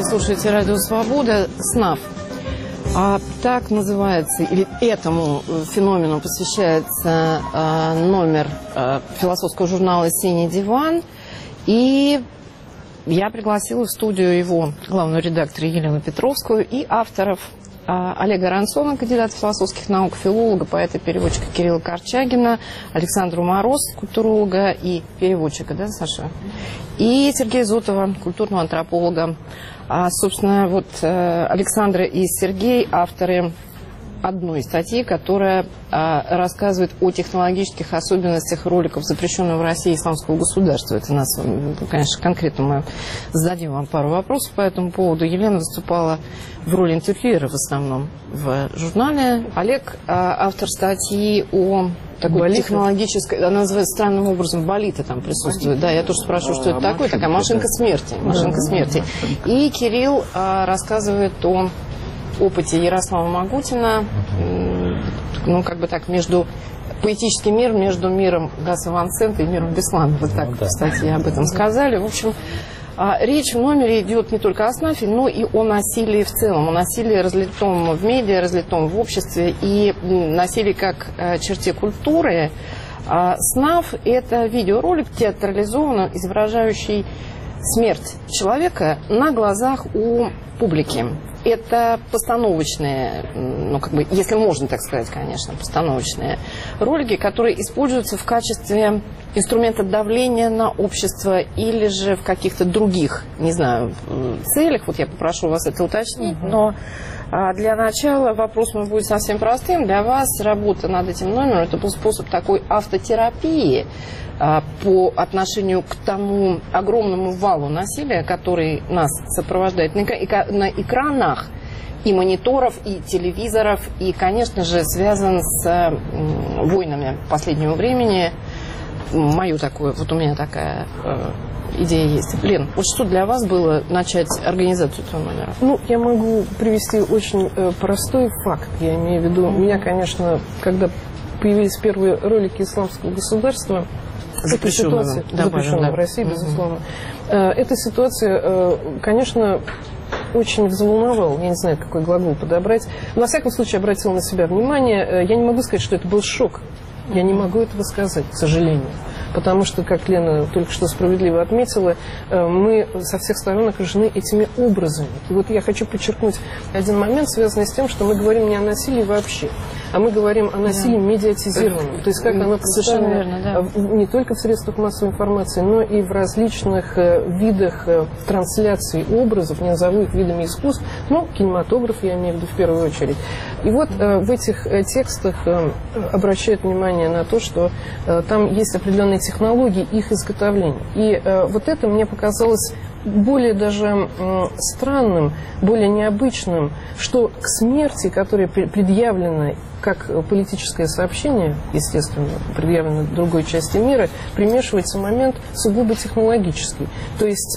слушаете «Радио Свобода». СНАФ. Так называется, или этому феномену посвящается номер философского журнала «Синий диван». И я пригласила в студию его главного редактора Елену Петровскую и авторов Олега Ранцона, кандидата философских наук, филолога, поэта, переводчика Кирилла Корчагина, Александру Мороз, культуролога и переводчика, да, Саша? И Сергея Зотова, культурного антрополога. Собственно, вот Александра и Сергей авторы одной статьи, которая рассказывает о технологических особенностях роликов запрещенного в России исламского государства. Это нас, конечно, конкретно мы зададим вам пару вопросов по этому поводу. Елена выступала в роли интервьюера в основном в журнале. Олег автор статьи о такой технологической, она называется странным образом, болита там присутствует. Да, я тоже спрашиваю, что это такое, такая машинка смерти. Машинка смерти. И Кирилл рассказывает о опыте Ярослава Магутина, ну, как бы так, между поэтическим миром, между миром Гаса Ван Сента и миром Беслана. Вот так, кстати, об этом сказали. В общем, речь в номере идет не только о СНАФе, но и о насилии в целом, о насилии, разлитом в медиа, разлитом в обществе, и насилии как черте культуры. СНАФ – это видеоролик театрализованно изображающий смерть человека на глазах у публики. Это постановочные, ну, как бы, если можно так сказать, конечно, постановочные ролики, которые используются в качестве инструмента давления на общество или же в каких-то других, не знаю, целях. Вот я попрошу вас это уточнить, но для начала вопрос мой будет совсем простым. Для вас работа над этим номером – это был способ такой автотерапии по отношению к тому огромному валу насилия, который нас сопровождает на экранах и мониторов, и телевизоров, и, конечно же, связан с войнами последнего времени. Мою такую, вот у меня такая идея есть. Лен, вот что для вас было начать организацию этого номера? Ну, я могу привести очень простой факт. Я имею в виду, у меня, конечно, когда появились первые ролики исламского государства, запрещенного в России, безусловно. Эта ситуация, конечно, очень взволновала. Я не знаю, какой глагол подобрать. Но, во всяком случае, обратила на себя внимание. Я не могу сказать, что это был шок. Я не могу этого сказать, к сожалению. Потому что, как Лена только что справедливо отметила, мы со всех сторон окружены этими образами. И вот я хочу подчеркнуть один момент, связанный с тем, что мы говорим не о насилии вообще, а мы говорим о насилии медиатизированном. То есть как оно представлено не только в средствах массовой информации, но и в различных видах трансляции образов, не назову их видами искусств, но кинематограф, я имею в виду в первую очередь. И вот в этих текстах обращают внимание на то, что там есть определенные технологии их изготовления. И вот это мне показалось более даже странным, более необычным, что к смерти, которая предъявлена как политическое сообщение, естественно, предъявлено в другой части мира, примешивается момент сугубо технологический. То есть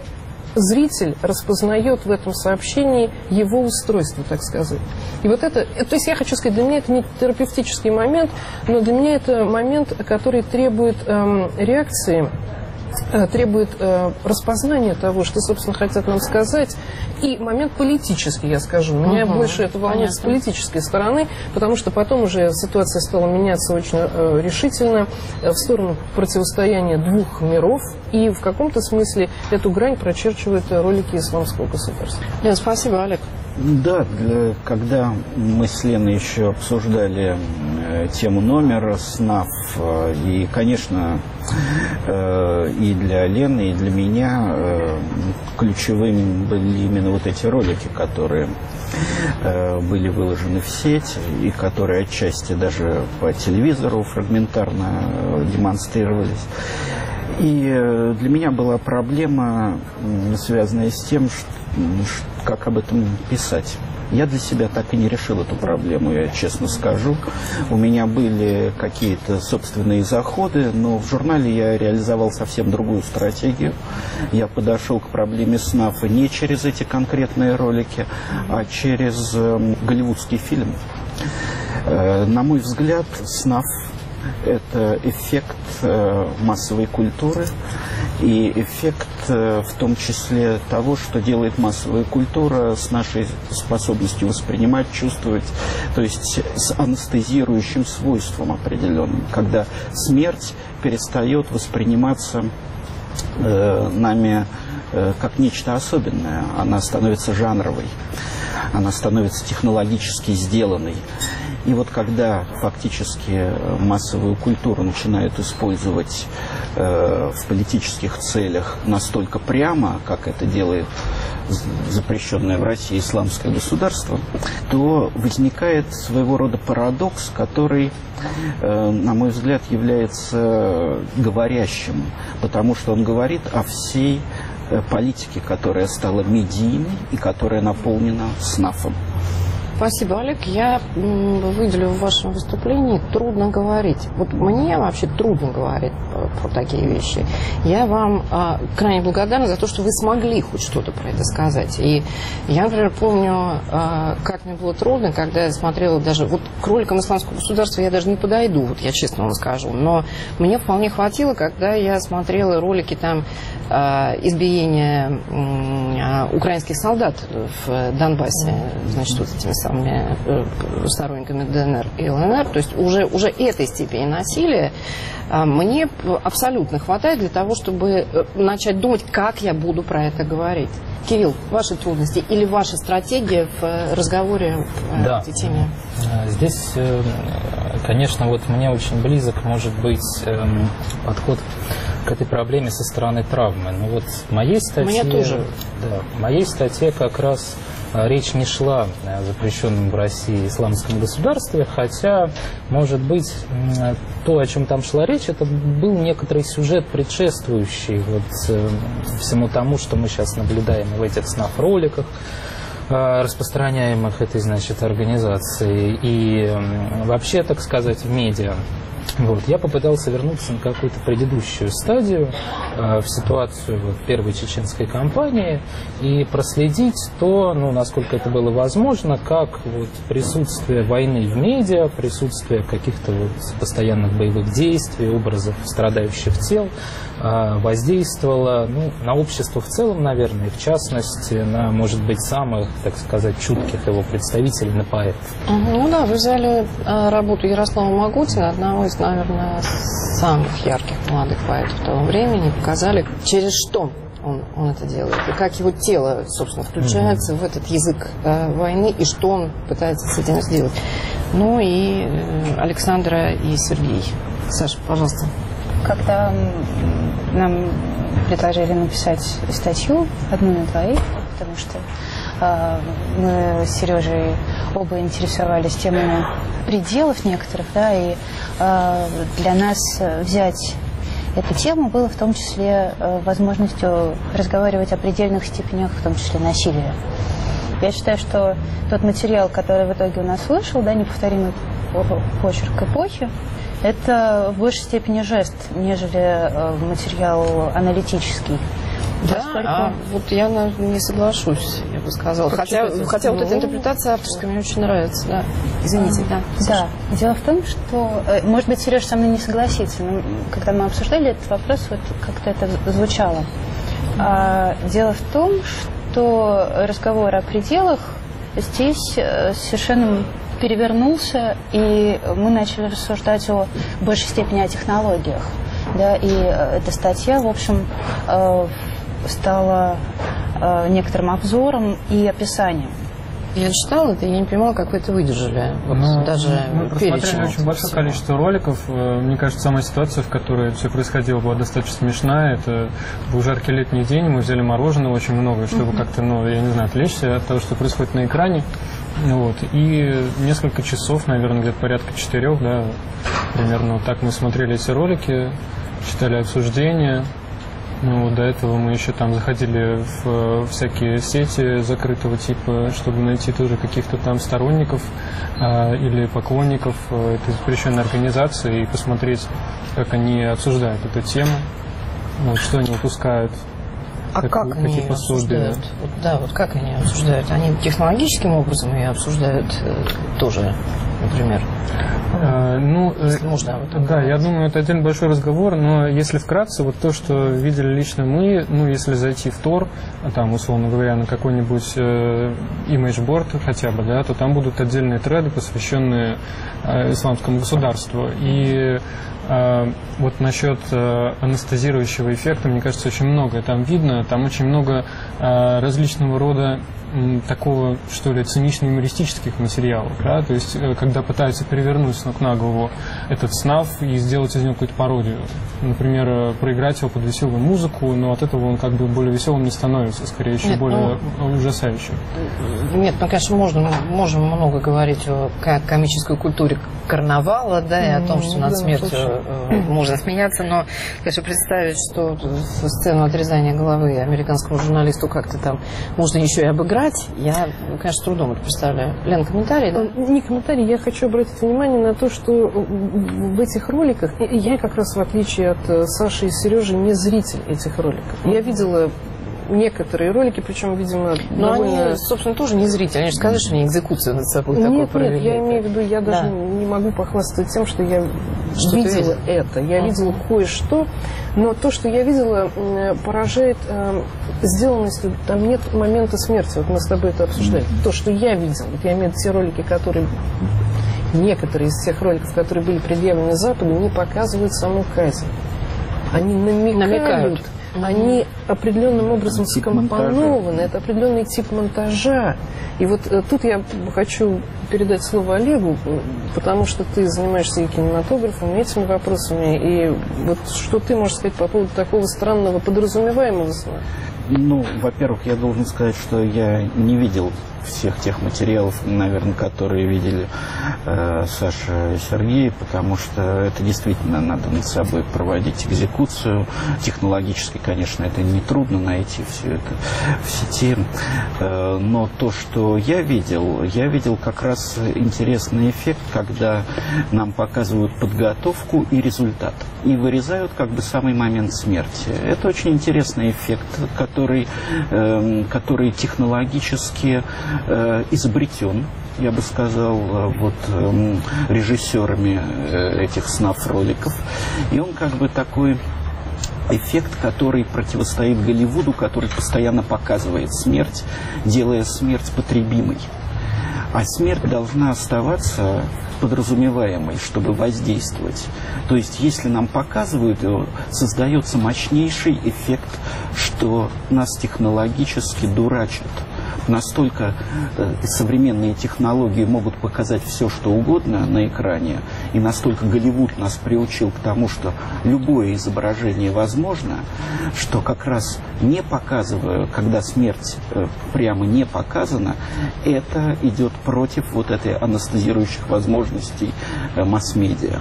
зритель распознает в этом сообщении его устройство, так сказать. И вот это, то есть я хочу сказать, для меня это не терапевтический момент, но для меня это момент, который требует реакции, требует распознания того, что, собственно, хотят нам сказать, и момент политический, я скажу. Меня больше это волнует с политической стороны, потому что потом уже ситуация стала меняться очень решительно в сторону противостояния двух миров, и в каком-то смысле эту грань прочерчивают ролики исламского государства. Лен, спасибо, Олег. Да, когда мы с Леной еще обсуждали тему номера СНАФ, и, конечно, и для Лены, и для меня ключевыми были именно вот эти ролики, которые были выложены в сеть, и которые отчасти даже по телевизору фрагментарно демонстрировались. И для меня была проблема, связанная с тем, как об этом писать. Я для себя так и не решил эту проблему, я честно скажу. У меня были какие-то собственные заходы, но в журнале я реализовал совсем другую стратегию. Я подошел к проблеме СНАФа не через эти конкретные ролики, а через голливудский фильм. На мой взгляд, СНАФ – это эффект массовой культуры. и эффект в том числе того, что делает массовая культура с нашей способностью воспринимать, чувствовать, то есть с анестезирующим свойством определенным, когда смерть перестает восприниматься нами как нечто особенное, она становится жанровой, она становится технологически сделанной. И вот когда фактически массовую культуру начинают использовать в политических целях настолько прямо, как это делает запрещенное в России исламское государство, то возникает своего рода парадокс, который, на мой взгляд, является говорящим, потому что он говорит о всей политике, которая стала медийной и которая наполнена снафом. Спасибо, Олег. Я выделю в вашем выступлении «трудно говорить». Вот мне вообще трудно говорить про такие вещи. Я вам крайне благодарна за то, что вы смогли хоть что-то про это сказать. И я, например, помню, как мне было трудно, когда я смотрела даже... Вот к роликам исламского государства я даже не подойду, вот я честно вам скажу. Но мне вполне хватило, когда я смотрела ролики там избиения украинских солдат в Донбассе, значит, вот этими самыми сторонниками ДНР и ЛНР. То есть уже этой степени насилия мне абсолютно хватает для того, чтобы начать думать, как я буду про это говорить. Кирилл, ваши трудности или ваша стратегия в разговоре в этой теме? Здесь, конечно, вот мне очень близок может быть подход к этой проблеме со стороны травмы. Но вот в моей статье, мне тоже. Да, в моей статье как раз речь не шла о запрещенном в России исламском государстве, хотя, может быть, то, о чем там шла речь, это был некоторый сюжет, предшествующий вот всему тому, что мы сейчас наблюдаем в этих СНАФ-роликах, распространяемых этой, значит, организацией, и вообще, так сказать, в медиа. Вот. Я попытался вернуться на какую-то предыдущую стадию, в ситуацию вот, первой чеченской кампании, и проследить то, ну, насколько это было возможно, как вот, присутствие войны в медиа, присутствие каких-то вот, постоянных боевых действий, образов страдающих тел воздействовало, ну, на общество в целом, наверное, и в частности на, может быть, самых, так сказать, чутких его представителей, на поэтов. Ну да, вы взяли работу Ярослава Магутина, одного из, наверное, самых ярких молодых поэтов того времени, показали, через что он это делает, и как его тело, собственно, включается в этот язык войны, и что он пытается с этим сделать. Ну и Александра и Сергей. Саша, пожалуйста. Когда нам предложили написать статью одну на двоих, потому что мы с Сережей оба интересовались темами пределов некоторых, да, и для нас взять эту тему было в том числе возможностью разговаривать о предельных степенях, в том числе насилия. Я считаю, что тот материал, который в итоге у нас вышел, да, неповторимый почерк эпохи, это в большей степени жест, нежели материал аналитический. Да, вот я не соглашусь, я бы сказала. Хотя вот эта интерпретация авторская мне очень нравится. Да. Извините, да. Да. Дело в том, что, может быть, Сереж со мной не согласится, но когда мы обсуждали этот вопрос, вот как-то это звучало. Дело в том, что разговор о пределах здесь совершенно перевернулся, и мы начали рассуждать о большей степени о технологиях. Да, и эта статья, в общем, стала некоторым обзором и описанием. Я читала это, я не понимала, как вы это выдержали. Вот даже мы просмотрели очень большое количество роликов. Мне кажется, сама ситуация, в которой все происходило, была достаточно смешная. Это был жаркий летний день, мы взяли мороженого очень много, чтобы как-то, я не знаю, отвлечься от того, что происходит на экране. Вот. И несколько часов, наверное, где-то порядка 4, да, примерно вот так мы смотрели эти ролики, читали обсуждения. Ну, до этого мы еще там заходили в всякие сети закрытого типа, чтобы найти тоже каких-то там сторонников или поклонников этой запрещенной организации и посмотреть, как они обсуждают эту тему, вот, что они выпускают. А как они ее обсуждают? Да, вот как они ее обсуждают? Они технологическим образом ее обсуждают тоже? например? Если можно об этом да, я думаю, это один большой разговор, но если вкратце, вот то, что видели лично мы, если зайти в Тор, там, условно говоря, на какой-нибудь имейджборд хотя бы, да, то там будут отдельные треды, посвященные исламскому государству. И вот насчет анестезирующего эффекта, мне кажется, очень многое там видно. Там очень много различного рода такого, что ли, цинично-юмористических материалов, да, то есть, когда пытаются перевернуть с ног на голову этот СНАФ и сделать из него какую-то пародию. Например, проиграть его под веселую музыку, но от этого он как бы более веселым не становится, скорее еще более ужасающим. Нет, конечно, можем много говорить о комической культуре карнавала, да, и о том, что над смертью можно смеяться, но, конечно, представить, что сцену отрезания головы американскому журналисту как-то там можно еще и обыграть, я, конечно, с трудом это представляю. Лен, комментарий? Да? Не комментарий, я хочу обратить внимание на то, что в этих роликах, я как раз в отличие от Саши и Сережи не зритель этих роликов. Я видела некоторые ролики, причем, видимо, но они, собственно, тоже не зрители. Они же сказали, что они экзекуцию над собой такую провели. Нет, я имею в виду, я даже не могу похвастаться тем, что я видела это. Я видела кое-что, но то, что я видела, поражает сделанностью. Там нет момента смерти. Вот мы с тобой это обсуждали. То, что я видела, вот я имею в виду те ролики, которые... Некоторые из тех роликов, которые были предъявлены Западу, не показывают саму казнь. Они намекают. Они определенным образом скомпонованы, это определенный тип монтажа. И вот тут я хочу передать слово Олегу, потому что ты занимаешься и кинематографом, и этими вопросами, и вот что ты можешь сказать по поводу такого странного подразумеваемого сна? Во-первых, я должен сказать, что я не видел всех тех материалов, наверное, которые видели Саша и Сергей, потому что это действительно надо над собой проводить экзекуцию. Технологически, конечно, это нетрудно найти все это в сети. Но то, что я видел как раз интересный эффект, когда нам показывают подготовку и результат. И вырезают как бы самый момент смерти. Это очень интересный эффект, который технологически изобретен, я бы сказал, режиссерами этих СНАФ-роликов. И он как бы такой эффект, который противостоит Голливуду, который постоянно показывает смерть, делая смерть потребимой. А смерть должна оставаться подразумеваемой, чтобы воздействовать. То есть, если нам показывают его, создается мощнейший эффект, что нас технологически дурачат. Настолько современные технологии могут показать все, что угодно на экране, и настолько Голливуд нас приучил к тому, что любое изображение возможно, что как раз не показывая, когда смерть прямо не показана, это идет против вот этой анестезирующих возможностей масс-медиа.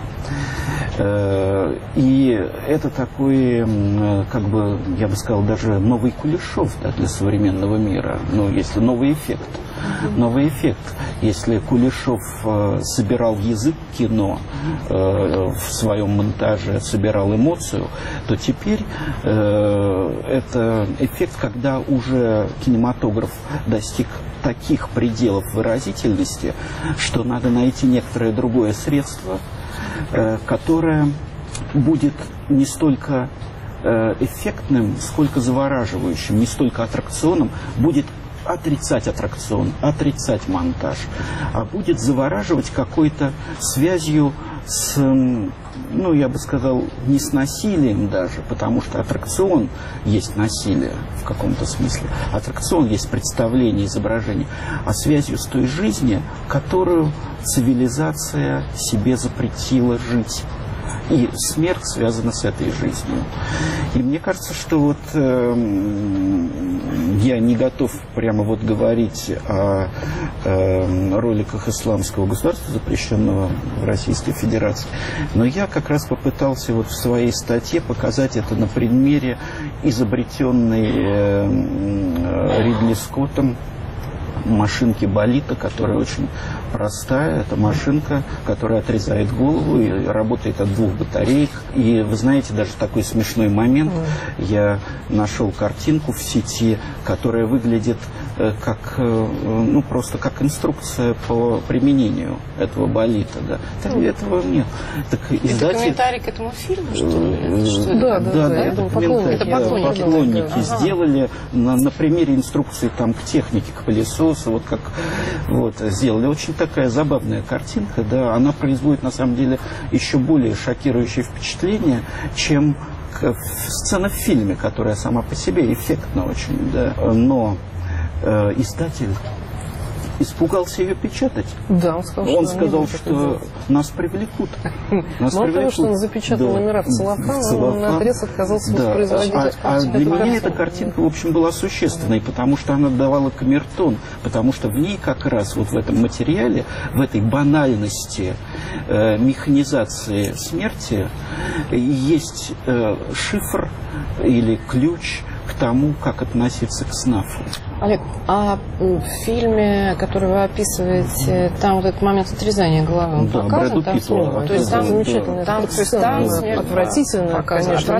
И это такой, как бы, я бы сказал, даже новый Кулешов, да, для современного мира. Если новый эффект. Новый эффект. Если Кулешов собирал язык кино в своем монтаже, собирал эмоцию, то теперь это эффект, когда уже кинематограф достиг таких пределов выразительности, что надо найти некоторое другое средство, которое будет не столько эффектным, сколько завораживающим, не столько аттракционом, будет отрицать аттракцион, отрицать монтаж, а будет завораживать какой-то связью с, я бы сказал, не с насилием даже, потому что аттракцион есть насилие в каком-то смысле. Аттракцион есть представление, изображение, а связью с той жизнью, которую цивилизация себе запретила жить. И смерть связана с этой жизнью. И мне кажется, что я не готов прямо говорить о роликах исламского государства, запрещенного в Российской Федерации. Но я как раз попытался в своей статье показать это на примере изобретенной Ридли Скоттом машинки Болита, которая очень простая. Это машинка, которая отрезает голову и работает от 2 батареек. И вы знаете, даже такой смешной момент. Я нашел картинку в сети, которая выглядит просто как инструкция по применению этого болита. Да. Так этого нет. Так это комментарий к этому фильму, что ли? Да, это поклонники сделали на примере инструкции там, к технике, к пылесосу, сделали. Очень такая забавная картинка, да, она производит на самом деле еще более шокирующее впечатление, чем сцена в фильме, которая сама по себе эффектна очень, да. Но издатель испугался ее печатать. Да, он сказал, что нас привлекут. Мало того, что он запечатал номера в целлофан, он наотрез отказался воспроизводить. А для меня эта картинка, в общем, была существенной, потому что она давала камертон, потому что в ней как раз вот в этом материале, в этой банальности механизации смерти есть шифр или ключ к тому, как относиться к СНАФу. Олег, а в фильме, который вы описываете, там вот этот момент отрезания головы, он показан? Там снова. То есть там замечательно. Там отвратительно, конечно.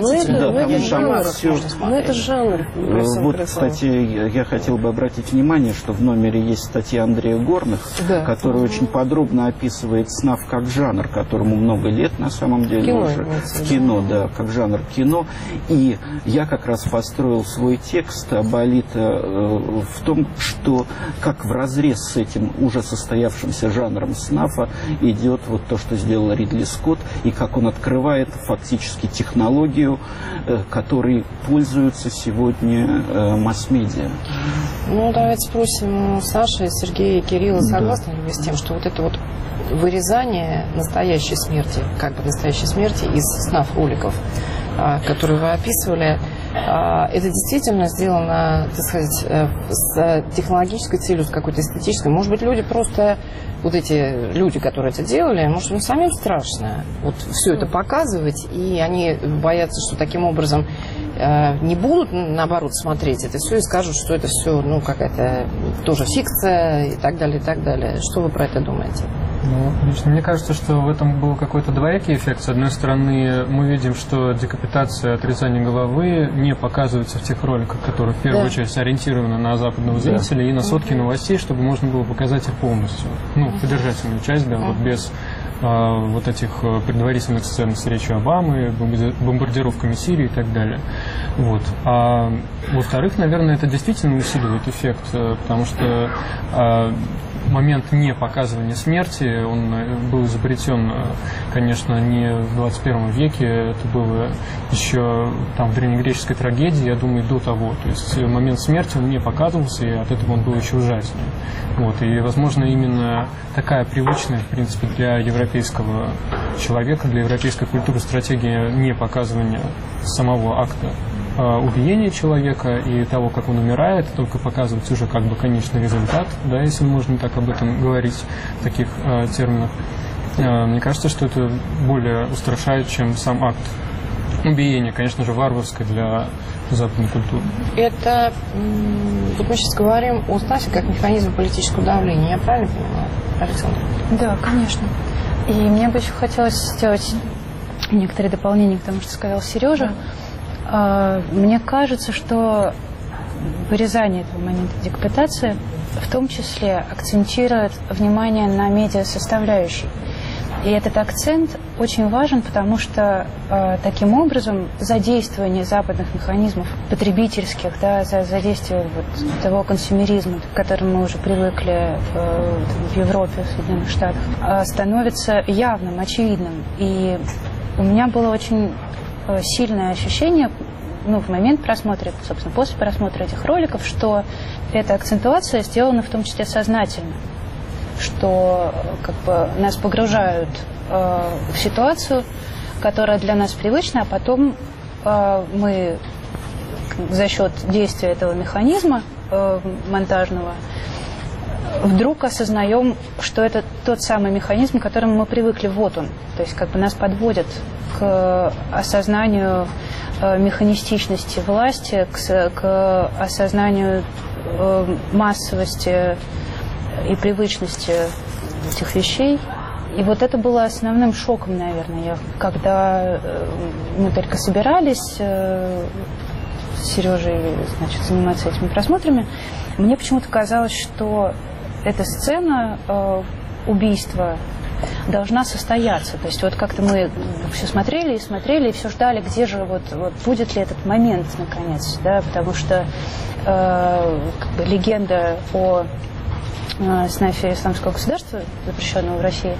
Но это жанр. Вот, кстати, я хотел бы обратить внимание, что в номере есть статья Андрея Горных, которая очень подробно описывает СНАФ как жанр, которому много лет на самом деле уже. В кино, да, как жанр кино. И я как раз построил свой текст Аболита в том, что как вразрез с этим уже состоявшимся жанром СНАФа идет вот то, что сделал Ридли Скотт, и как он открывает фактически технологию, которой пользуются сегодня масс-медиа. Ну, давайте спросим Саши, Сергея и Кирилла, согласны ли вы с тем, что вот это вот вырезание настоящей смерти, как бы настоящей смерти из СНАФ-роликов, которые вы описывали, это действительно сделано, так сказать, с технологической целью, с какой-то эстетической. Может быть, люди просто, вот эти люди, которые это делали, может, им самим страшно вот все это показывать, и они боятся, что таким образом не будут, наоборот, смотреть это все и скажут, что это все, ну, какая-то тоже фикция и так далее, и так далее. Что вы про это думаете? Ну, лично мне кажется, что в этом был какой-то двоякий эффект. С одной стороны, мы видим, что декапитация, отрезание головы не показывается в тех роликах, которые в первую очередь ориентированы на западного зрителя и на сводки новостей, чтобы можно было показать их полностью. Ну, содержательную часть, да, вот без вот этих предварительных сцен с речью Обамы, бомбардировками Сирии и так далее. Вот. А во-вторых, наверное, это действительно усиливает эффект, потому что момент не показывания смерти, он был изобретен, конечно, не в 21 веке, это было еще там в древнегреческой трагедии, я думаю, до того. То есть момент смерти он не показывался, и от этого он был еще ужаснее. Вот. И, возможно, именно такая привычная, в принципе, для европейского человека, для европейской культуры стратегия не показывания самого акта убиения человека и того, как он умирает, только показывать уже как бы конечный результат, да, если можно так об этом говорить в таких терминах. Мне кажется, что это более устрашает, чем сам акт убиения, конечно же, варварской для западной культуры. Это, вот мы сейчас говорим о СНАФе как механизм политического давления, я правильно понимаю, Александр? Да, конечно. И мне бы еще хотелось сделать некоторые дополнения к тому, что сказал Сережа. Мне кажется, что вырезание этого момента декапитации в том числе акцентирует внимание на медиа-составляющей. И этот акцент очень важен, потому что таким образом задействование западных механизмов потребительских, да, задействие вот того консюмеризма, к которому мы уже привыкли в Европе, в Соединенных Штатах, становится явным, очевидным. И у меня было очень сильное ощущение, ну, в момент просмотра, собственно, после просмотра этих роликов, что эта акцентуация сделана в том числе сознательно, что как бы нас погружают в ситуацию, которая для нас привычна, а потом мы за счет действия этого механизма монтажного вдруг осознаем, что это тот самый механизм, к которому мы привыкли, вот он. То есть как бы нас подводят к осознанию механистичности власти, к осознанию массовости и привычности этих вещей. И вот это было основным шоком, наверное, когда мы только собирались с Сережей, значит, заниматься этими просмотрами, мне почему-то казалось, что эта сцена убийства должна состояться. То есть вот как-то мы все смотрели и все ждали, где же вот будет ли этот момент наконец, да, потому что как бы легенда о снафе исламского государства, запрещенного в России,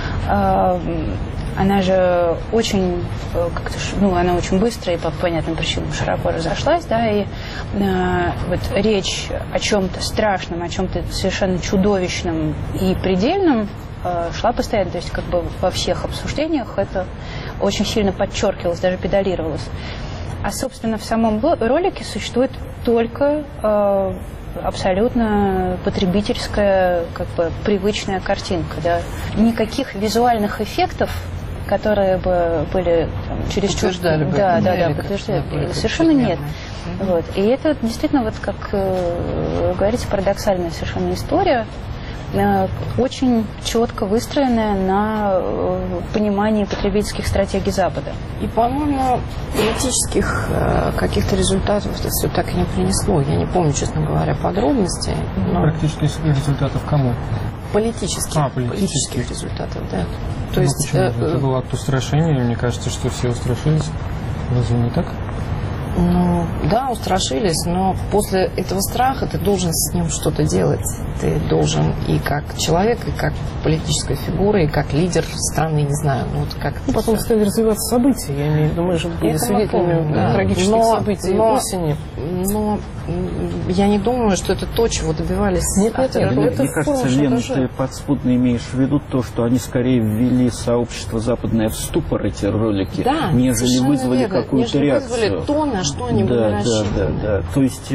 она же очень, она очень быстро и по понятным причинам широко разошлась, да, и вот речь о чем-то страшном, о чем-то совершенно чудовищном и предельном шла постоянно, то есть как бы во всех обсуждениях это очень сильно подчеркивалось, даже педалировалось. А, собственно, в самом ролике существует только абсолютно потребительская, как бы привычная картинка, да. Никаких визуальных эффектов, которые бы были там, чересчур... Подтверждали бы. Подтверждали. Совершенно нет. Вот. И это действительно, вот как говорится, парадоксальная совершенно история, очень четко выстроенная на понимании потребительских стратегий Запада. И, по-моему, политических каких-то результатов это все так и не принесло. Я не помню, честно говоря, подробностей. Но... Практических результатов кому? Политических результатов, да. То есть, это был акт устрашения, мне кажется, что все устрашились. Разве не так? Ну, да, устрашились, но после этого страха ты должен с ним что-то делать. Ты должен и как человек, и как политическая фигура, и как лидер страны, не знаю, ну вот как... Потом стали развиваться события, я имею в виду, мы же были свидетелями трагических событий осени. Но я не думаю, что это то, чего добивались. Мне кажется, Лена, ты подспудно имеешь в виду то, что они скорее ввели сообщество западное в ступор, эти ролики, да, нежели вызвали какую-то реакцию. Вызвали то, на что они были рассчитаны. Да. То есть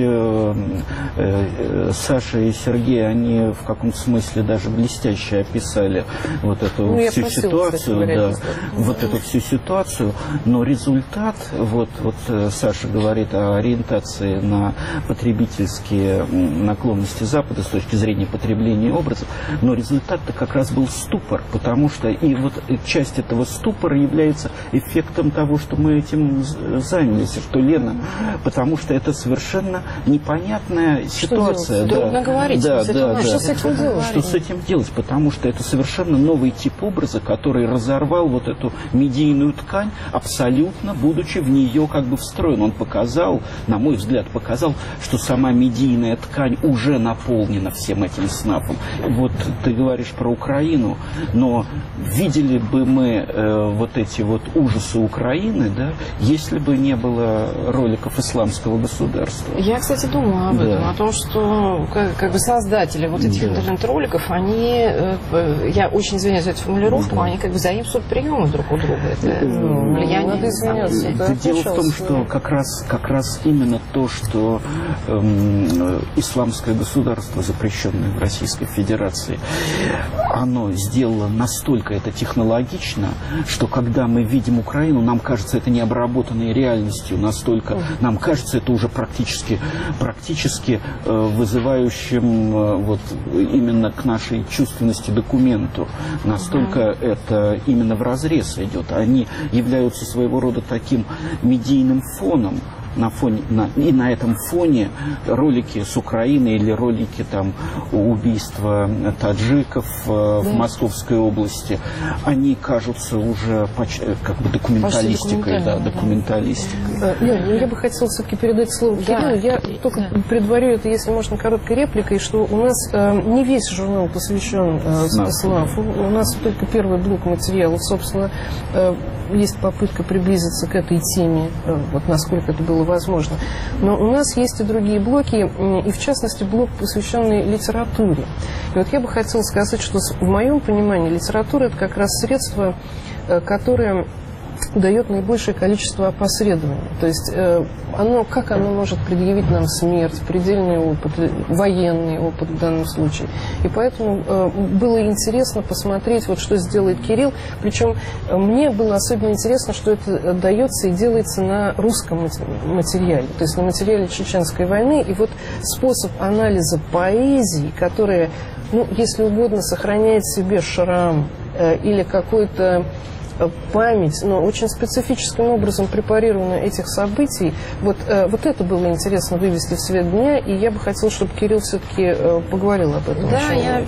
Саша и Сергей, они в каком-то смысле даже блестяще описали вот эту всю ситуацию, вот эту всю ситуацию, но результат, вот Саша говорит о ориентации на потребительские наклонности Запада с точки зрения потребления образов, но результат-то как раз был ступор, потому что и вот часть этого ступора является эффектом того, что мы этим занялись, что Лена, потому что это совершенно непонятная ситуация. Трудно говорить, что с этим делать? Что с этим делать, потому что это совершенно новый тип образа, который разорвал вот эту медийную ткань, абсолютно будучи в нее как бы встроен. Он показал, на мой взгляд, что сама медийная ткань уже наполнена всем этим снафом. Вот ты говоришь про Украину, но видели бы мы вот эти вот ужасы Украины, да, если бы не было роликов исламского государства. Я, кстати, думала об этом, о том, что как бы создатели вот этих интернет-роликов, они, я очень извиняюсь за эту формулировку, они как бы заимствуют приемы друг у друга. Это влияние на самом деле. Дело в том, что как раз именно то, что исламское государство, запрещенное в Российской Федерации, оно сделало настолько это технологично, что когда мы видим Украину, нам кажется это необработанной реальностью, настолько нам кажется это уже практически вызывающим вот именно к нашей чувственности документу. Настолько это именно вразрез идет. Они являются своего рода таким медийным фоном. И на этом фоне ролики с Украины или ролики там убийства таджиков в Московской области, они кажутся уже как бы документалистикой. Я бы хотела все-таки передать слово Кириллу. Я только предварю это, если можно, короткой репликой, что у нас не весь журнал посвящен СНАФу. У нас только первый блок материалов. Собственно, есть попытка приблизиться к этой теме, вот насколько это было возможно. Но у нас есть и другие блоки, и в частности блок, посвященный литературе. И вот я бы хотела сказать, что в моем понимании литература – это как раз средство, которое дает наибольшее количество опосредований. То есть как оно может предъявить нам смерть, предельный опыт, военный опыт в данном случае. И поэтому было интересно посмотреть, вот что сделает Кирилл. Причем мне было особенно интересно, что это дается и делается на русском материале, то есть на материале Чеченской войны. И вот способ анализа поэзии, которая, если угодно, сохраняет в себе шрам или какой-то память, но очень специфическим образом препарирована этих событий. Вот это было интересно вывести в свет дня, и я бы хотела, чтобы Кирилл все-таки поговорил об этом. Да,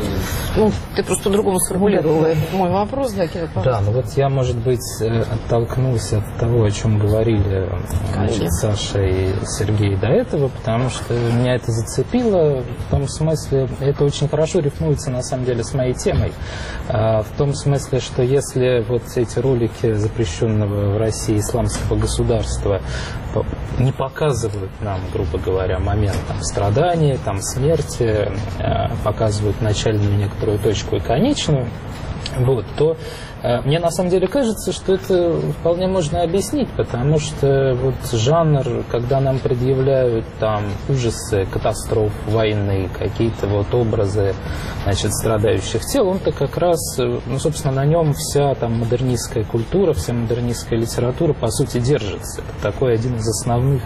ты просто по-другому сформулировала мой вопрос, да, Кирилл, пожалуйста. Да, ну вот я, может быть, оттолкнусь от того, о чем говорили Саша и Сергей до этого, потому что меня это зацепило, в том смысле, это очень хорошо рифмуется на самом деле с моей темой, в том смысле, что если вот эти ролики запрещенного в России исламского государства не показывают нам, грубо говоря, момент там, страдания, там, смерти, показывают начальную некоторую точку и конечную, вот, то мне на самом деле кажется, что это вполне можно объяснить, потому что вот жанр, когда нам предъявляют там ужасы, катастроф, войны, какие-то вот образы, значит, страдающих тел, он-то как раз, ну, собственно, на нем вся там модернистская культура, вся модернистская литература, по сути, держится. Это такой один из основных,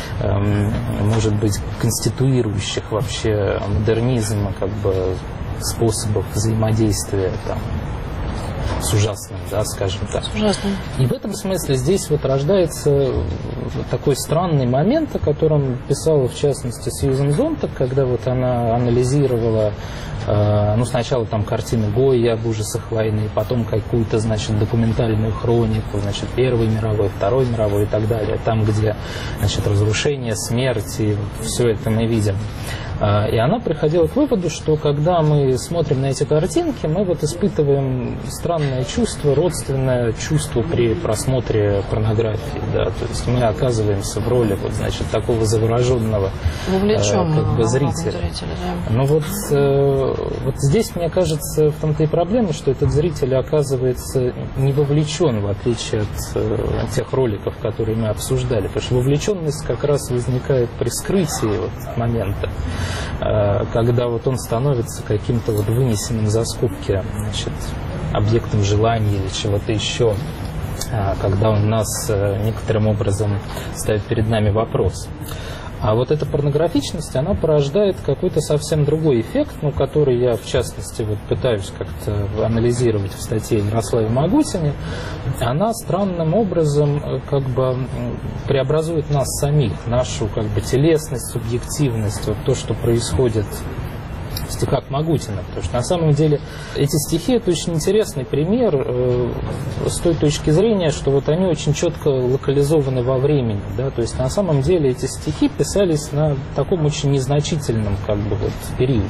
может быть, конституирующих вообще модернизма, как бы, способов взаимодействия там с ужасным, да, скажем так. Ужасно. И в этом смысле здесь вот рождается такой странный момент, о котором писала, в частности, Сьюзен Зонтаг, когда вот она анализировала, ну, сначала там картины Гойи об ужасах войны, потом какую-то, значит, документальную хронику, значит, Первой мировой, Второй мировой и так далее, там, где, значит, разрушение, смерть, и вот все это мы видим. И она приходила к выводу, что когда мы смотрим на эти картинки, мы вот испытываем странное чувство, родственное чувство при просмотре порнографии, да, то есть мы оказываемся в роли вот, значит, такого завороженного как бы зрителя. Да. Но вот здесь, мне кажется, в том-то и проблема, что этот зритель оказывается не вовлечен, в отличие от тех роликов, которые мы обсуждали, потому что вовлеченность как раз возникает при скрытии вот момента, когда вот он становится каким-то вот вынесенным за скобки, значит, объектом желания или чего-то еще, когда он нас некоторым образом ставит перед нами вопрос. А вот эта порнографичность, она порождает какой-то совсем другой эффект, ну, который я, в частности, вот пытаюсь как-то анализировать в статье Ярославе Магутине. Она странным образом как бы преобразует нас самих, нашу как бы телесность, субъективность, вот то, что происходит в стихах Магутина, потому что на самом деле эти стихи — это очень интересный пример с той точки зрения, что вот они очень четко локализованы во времени, да, то есть на самом деле эти стихи писались на таком очень незначительном как бы вот периоде,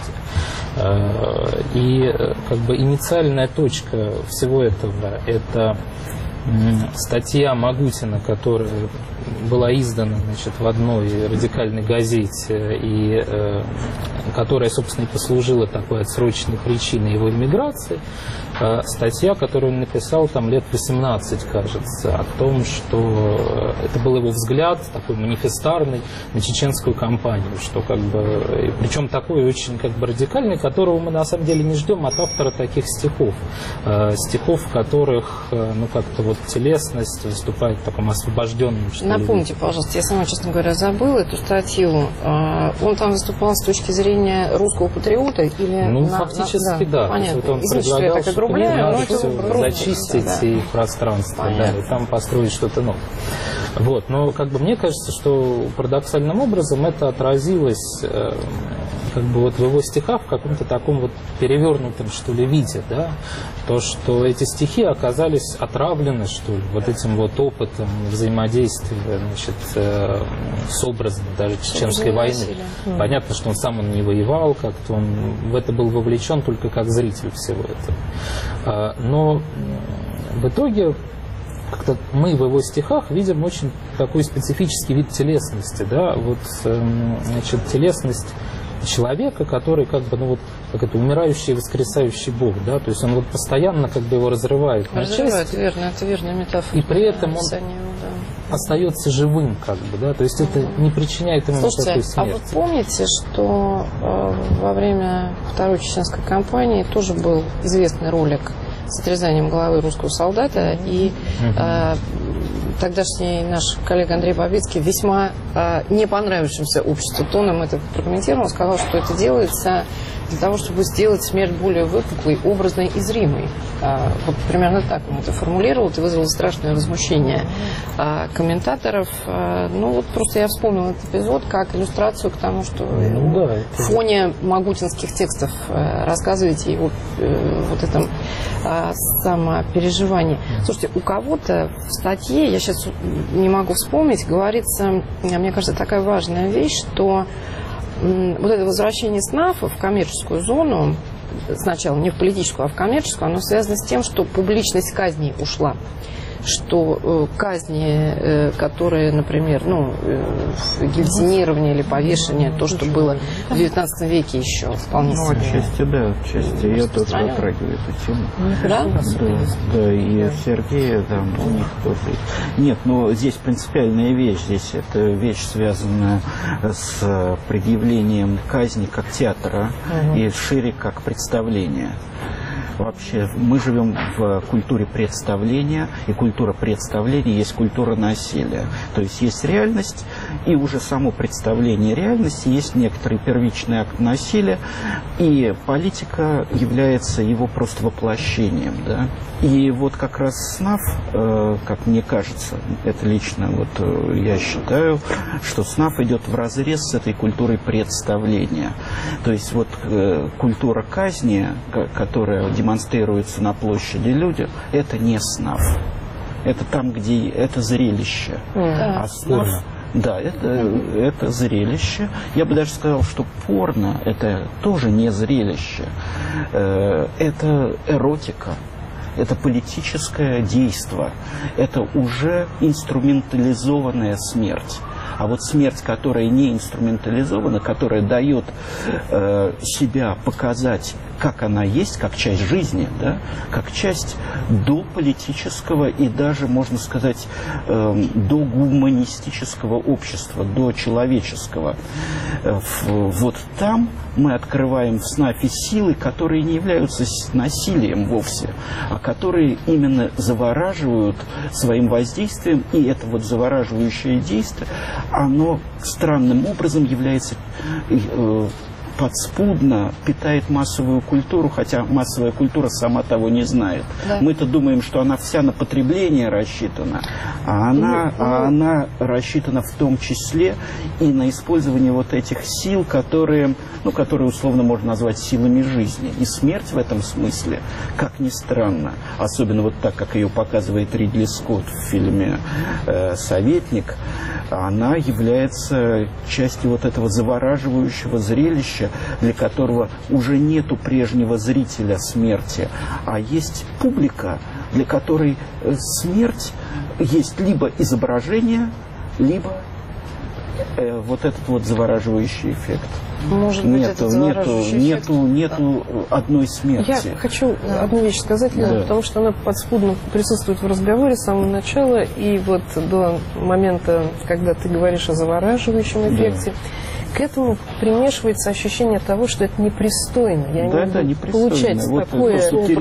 и как бы инициальная точка всего этого — это статья Магутина, которая была издана, значит, в одной радикальной газете, и которая, собственно, и послужила такой отсроченной причиной его эмиграции. Статья, которую он написал там лет 18, кажется, о том, что это был его взгляд такой манифестарный на чеченскую кампанию, что как бы, причем такой очень как бы радикальный, которого мы на самом деле не ждем от автора таких стихов, в которых, ну, как-то вот телесность выступает в таком освобожденном, что ли. Напомните, пожалуйста, я сама, честно говоря, забыла эту статью. Он там выступал с точки зрения русского патриота или... Ну, фактически, да. Понятно. Вот он Извините, что я так огрубляю, но это все зачистить, да, и пространство, да, и там построить что-то новое. Вот, но как бы мне кажется, что парадоксальным образом это отразилось как бы вот в его стихах в каком-то таком вот перевернутом, что ли, виде, да, то, что эти стихи оказались отравлены, что ли, вот этим вот опытом взаимодействия, значит, с образом даже чеченской войны. Понятно, что он сам не воевал, как-то он в это был вовлечен только как зритель всего этого. Но в итоге как-то мы в его стихах видим очень такой специфический вид телесности, да, вот, значит, телесность человека, который как бы, ну вот, как это, умирающий и воскресающий Бог, да, то есть он вот постоянно как бы его разрывает на части. Верно, это верная метафора. И при этом он остается живым, как бы, да, то есть это не причиняет ему никакой смерти. А вы помните, что во время Второй чеченской кампании тоже был известный ролик с отрезанием головы русского солдата, и тогдашний наш коллега Андрей Бабицкий весьма не понравившимся обществу тоном это прокомментировал. Он сказал, что это делается для того, чтобы сделать смерть более выпуклой, образной и зримой. Вот примерно так он это формулировал. Это вызвало страшное возмущение комментаторов. Ну вот просто я вспомнил этот эпизод как иллюстрацию к тому, что в фоне могутинских текстов рассказываете вот этом самопереживании. Слушайте, у кого-то в статье, я сейчас не могу вспомнить, говорится, мне кажется, такая важная вещь, что вот это возвращение СНАФа в коммерческую зону, сначала не в политическую, а в коммерческую, оно связано с тем, что публичность казней ушла. Что казни, которые, например, гильотинирование или повешение, то, что было в XIX веке еще вполне себе. Отчасти, да, отчасти. Я тоже затрагиваю эту тему. Да? Да, и Сергея там у них тоже. Нет, но здесь принципиальная вещь. Здесь эта вещь связана с предъявлением казни как театра и шире как представления. Вообще, мы живем в культуре представления, и культура представления есть культура насилия. То есть есть реальность, и уже само представление реальности есть некоторый первичный акт насилия, и политика является его просто воплощением. Да? И вот как раз СНАФ, как мне кажется, это лично вот я считаю, что СНАФ идет вразрез с этой культурой представления. То есть вот культура казни, которая демонстрируется на площади людям, это не СНАФ. Это там, где это зрелище. А СНАФ, да, это зрелище. Я бы даже сказал, что порно это тоже не зрелище. Это эротика. Это политическое действие. Это уже инструментализованная смерть. А вот смерть, которая не инструментализована, которая дает себя показать, как она есть, как часть жизни, да, как часть до политического и даже, можно сказать, до гуманистического общества, до человеческого. Вот там мы открываем в СНАФе силы, которые не являются насилием вовсе, а которые именно завораживают своим воздействием, и это вот завораживающее действие, оно странным образом является подспудно питает массовую культуру, хотя массовая культура сама того не знает. Да. Мы-то думаем, что она вся на потребление рассчитана, а она рассчитана в том числе и на использование вот этих сил, которые условно можно назвать силами жизни. И смерть в этом смысле, как ни странно, особенно вот так, как ее показывает Ридли Скотт в фильме «Советник», она является частью вот этого завораживающего зрелища, для которого уже нету прежнего зрителя смерти, а есть публика, для которой смерть есть либо изображение, либо вот этот вот завораживающий эффект. Может быть, нету одной смерти. Я хочу одну вещь сказать, Лена, потому что она подспудно присутствует в разговоре с самого начала, и вот до момента, когда ты говоришь о завораживающем эффекте, к этому примешивается ощущение того, что это непристойно. Я не могу получать вот такое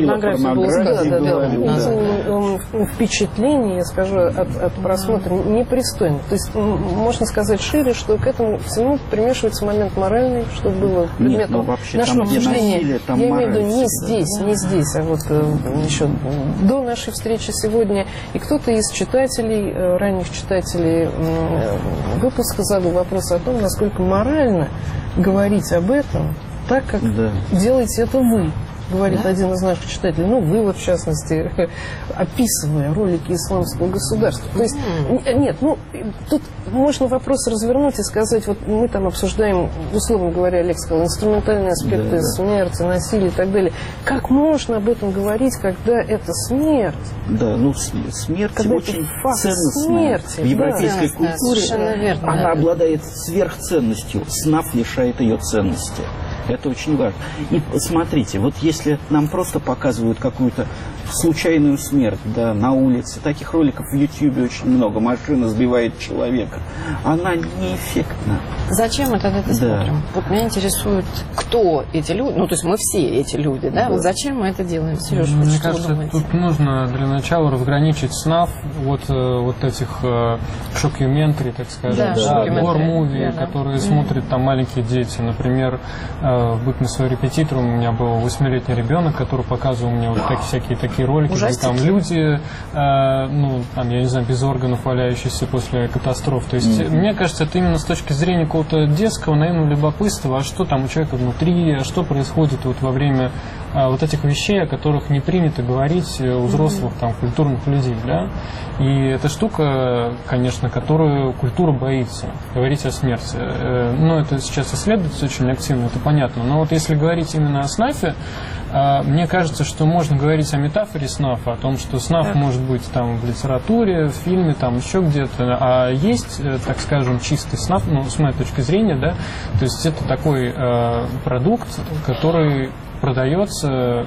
впечатление, я скажу, от просмотра непристойно. То есть можно сказать шире, что к этому всему примешивается момент моральный, что было предметом нашего обсуждения. Я имею в виду не здесь, а вот еще до нашей встречи сегодня. И кто-то из читателей, ранних читателей выпуска задал вопрос о том, насколько морально говорить об этом так, как делаете это вы, говорит один из наших читателей. Ну, вы вот, в частности, описывая ролики исламского государства. То есть, нет, тут можно вопрос развернуть и сказать, вот мы там обсуждаем, условно говоря, Олег сказал, инструментальные аспекты смерти, насилия и так далее. Как можно об этом говорить, когда это смерть? Да, смерть когда очень ценностная. В европейской культуре она обладает сверхценностью. СНАФ лишает ее ценности. Это очень важно. И смотрите, вот если нам просто показывают какую-то случайную смерть, да, на улице, таких роликов в Ютьюбе очень много, машина сбивает человека, она неэффектна. Зачем мы тогда это смотрим? Вот меня интересует, кто эти люди, ну, то есть мы все эти люди, да? Вот зачем мы это делаем, Сережа? Мне кажется, тут нужно для начала разграничить СНАФ вот этих шокюментари, так скажем, гор-муви, которые смотрят там маленькие дети. Например, быть на своим репетитором, у меня был 8-летний ребенок, который показывал мне вот всякие такие ролики, где там люди, ну, там, я не знаю, без органов, валяющиеся после катастроф. То есть, мне кажется, это именно с точки зрения какого-то детского, наивного любопытства, а что там у человека внутри, а что происходит вот во время вот этих вещей, о которых не принято говорить у взрослых, там, культурных людей, да. И эта штука, конечно, которую культура боится, говорить о смерти. Ну, это сейчас исследуется очень активно, это понятно. Но вот если говорить именно о СНАФе, мне кажется, что можно говорить о метафоре СНАФа, о том, что СНАФ может быть там в литературе, в фильме, там еще где-то, а есть, так скажем, чистый СНАФ, ну, с моей точки зрения, да, то есть это такой продукт, который продается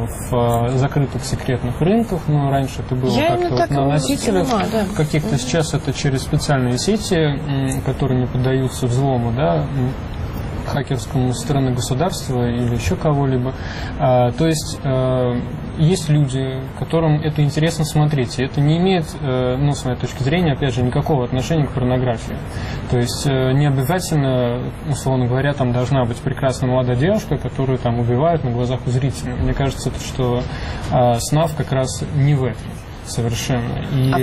в закрытых секретных рынках. Ну, раньше это было как-то вот на носителях каких-то, сейчас это через специальные сети, которые не поддаются взлому, да, хакерскому со стороны государства или еще кого-либо. То есть есть люди, которым это интересно смотреть, и это не имеет, ну, с моей точки зрения, опять же, никакого отношения к порнографии. То есть не обязательно, условно говоря, там должна быть прекрасная молодая девушка, которую там убивают на глазах у зрителей. Мне кажется, что СНАФ как раз не в этом. Совершенно. И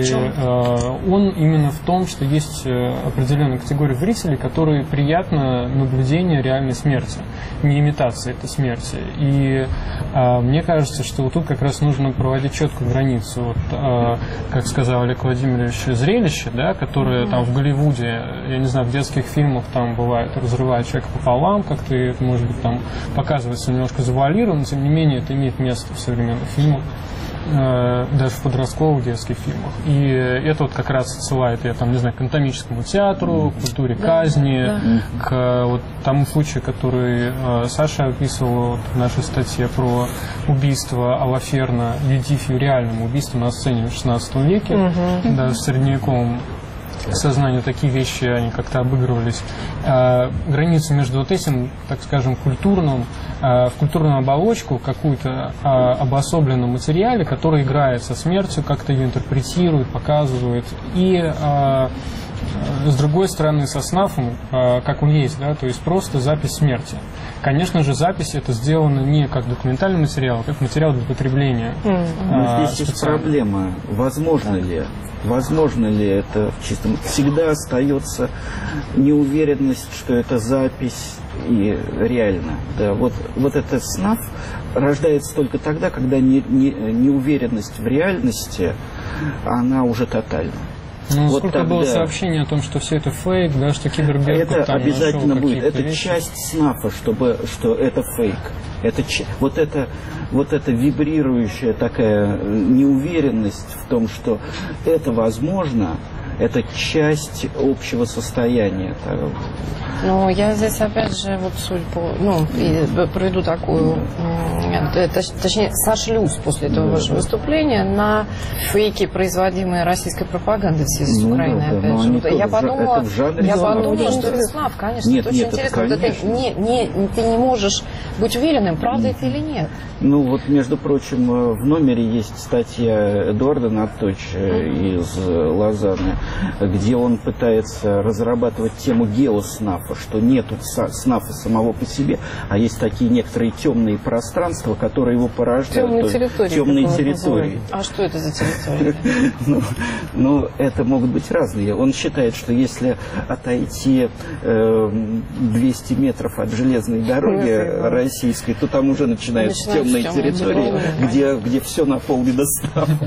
он именно в том, что есть определенная категория зрителей, которые приятно наблюдение реальной смерти, не имитация этой смерти. И мне кажется, что вот тут как раз нужно проводить четкую границу. Вот, как сказал Олег Владимирович, зрелище, да, которое там в Голливуде, я не знаю, в детских фильмах там бывает, разрывает человека пополам, как-то это, может быть, там показывается немножко завуалировано, но тем не менее это имеет место в современных фильмах, даже в подростковых детских фильмах. И это вот как раз отсылает, я там, не знаю, к анатомическому театру, к культуре казни, к вот тому случаю, который Саша описывал вот в нашей статье про убийство Алаферна, Юдифию, реальным убийством на сцене в 16 веке, да, в средневековом сознанию такие вещи, они как-то обыгрывались. Границу между вот этим, так скажем, культурным, в культурную оболочку, какую-то обособленном материале, который играет со смертью, как-то ее интерпретирует, показывает, и с другой стороны, со СНАФом, как он есть, да, то есть просто запись смерти. Конечно же, запись это сделано не как документальный материал, а как материал для потребления. Но здесь есть проблема. Возможно ли это в чистом... Всегда остается неуверенность, что это запись и реально. Да, вот этот СНАФ рождается только тогда, когда неуверенность в реальности, она уже тотальна. Ну, вот сколько было сообщений о том, что все это фейк, да, что Киберберкут это там обязательно будет. Это вещи. часть СНАФа, что это фейк. Вот эта вибрирующая такая неуверенность в том, что это возможно, это часть общего состояния. Ну, я здесь, опять же, вот судьбу, ну, проведу такую, точнее, сошлюсь после этого вашего выступления на фейки, производимые российской пропагандой в связи с Украиной, опять же. Я подумала, что это СНАФ, конечно, это очень интересно. Ты не можешь быть уверенным, правда это или нет. Ну, вот, между прочим, в номере есть статья Эдуарда Наточа из Лозанны, где он пытается разрабатывать тему геоснафа, что нету СНАФа самого по себе, а есть такие некоторые темные пространства, которые его порождают. Темные территории. А что это за территории? Ну, это могут быть разные. Он считает, что если отойти 200 метров от железной дороги российской, то там уже начинаются темные территории, где все наполнено СНАФом.